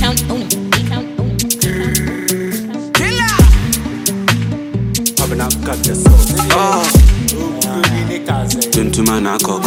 Gentleman, I call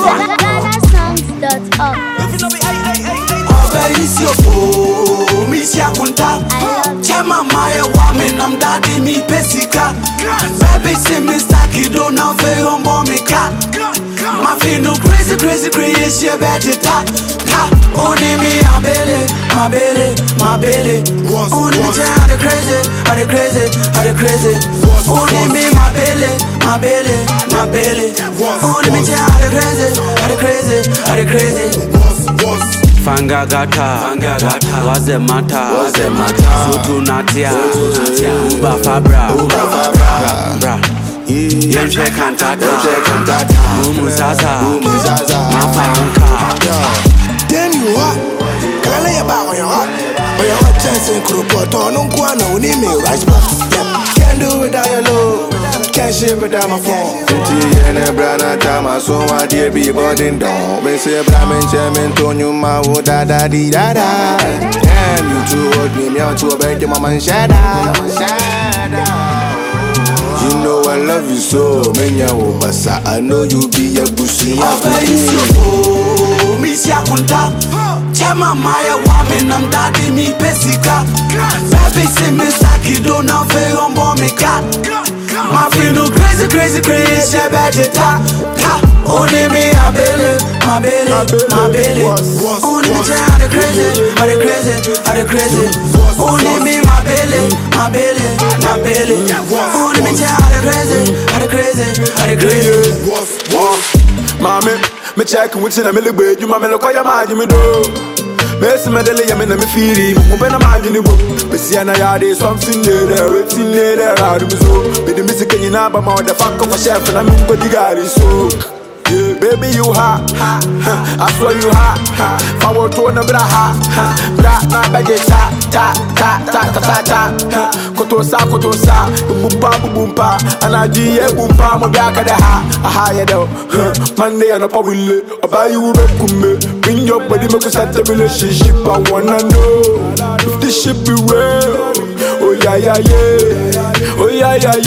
Chema Maya woman, I'm daddy me pesika. Baby say me stacky don't know for your mommy cat. My feel no crazy, crazy, crazy, she better ta. Only me a belly, my belly, my belly. Only me how the crazy, how the crazy, how the crazy. Only me my belly, my belly, my belly. Only me how the crazy, how the crazy, how the crazy. Fanga gata, what's the matter? Sutu natia, uba fabra, bra. Yenche cantata, umuzaza, mafanka. Then you are, can I about your heart? But your heart dancing Krupoto, no one, no need me, right? Can't do without your love. Can't ship without my phone. And a brother Tama, so my dear be boarding down. We say Brahmin Chairman Tonyu Mawo da da di da da. And you two would be me out to a bed, mama and shada. You know I love you so, Menya Obasa. I know you be a pussy. Miss Yakunta, Chema Maya woman, I'm daddy me pesika. Baby say me saki don't know for your mommy cat. My feel no crazy, crazy, crazy, she better ta. Only me a belly, my belly, my belly. Only me how the crazy, how the crazy, how the crazy. Only me my belly, my belly, my belly. Only me how the crazy, how the crazy, how the crazy. Mommy, me check what's in a milli way. You mamma look your mind, me do. Miss Medley, I'm in a feeling. Open a mind in the book. But see, I know something there, it's in there. Out of the zoo. With the music in your number, the fuck of a chef, and I'm in the garden. So, yeah, baby, you hot. I swear you hot. Forward to another hot. Black, not baggage, ta. Kotosa, boompa, boompa. And I do a boompa, my back at the ha. A higher though. Monday and a powille. I buy you a kume. Bring your body, make us start a relationship. I wanna know if this ship be real. Oh, yeah. Oh, yeah.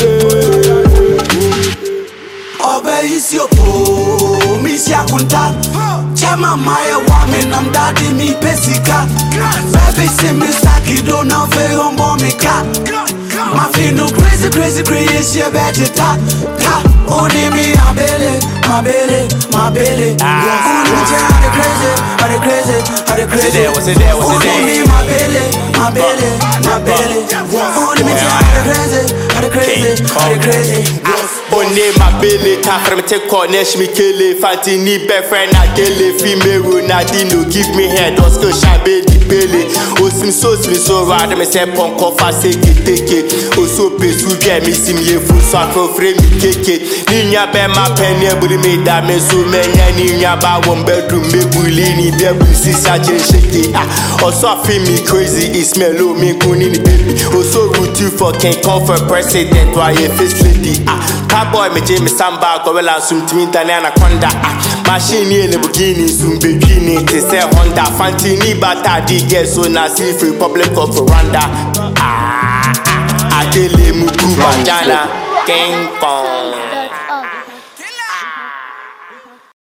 Obey is your po, Miss Yakunta. Chema Maya woman, I'm daddy me pesika. Baby say me saki don't know for your mommy cat. My feel no crazy, crazy, crazy, she better ta. Only me a belly, my belly, my belly. Only me how the crazy, how the crazy, how the crazy. Only me my belly, my belly, my belly. Only me how the crazy, how the crazy, how the crazy. Only my belly, time from take cornish me kill it. Fantini best friend I kill it. Female Ronaldinho give me head, don't go shabby the belly. Osim so rad, me say punk off I say take it. Also peace we get me sim ye full so I can frame me cake. Ninya be my penny buri me da me so many ninya ba one bedroom me bulini be busi saje shake. Also feel me crazy it's mellow me kuni baby. Also root you for king come for president why you face lady. Boy, me Jamie Samba, Gorilla, Sum Timintani, Anaconda. Machine in the beginning, soon beginning. They say Honda, Fantini, Bata, DJ, so Nasi, Republic of Rwanda. Adele Mukuba, Jana, King Kong.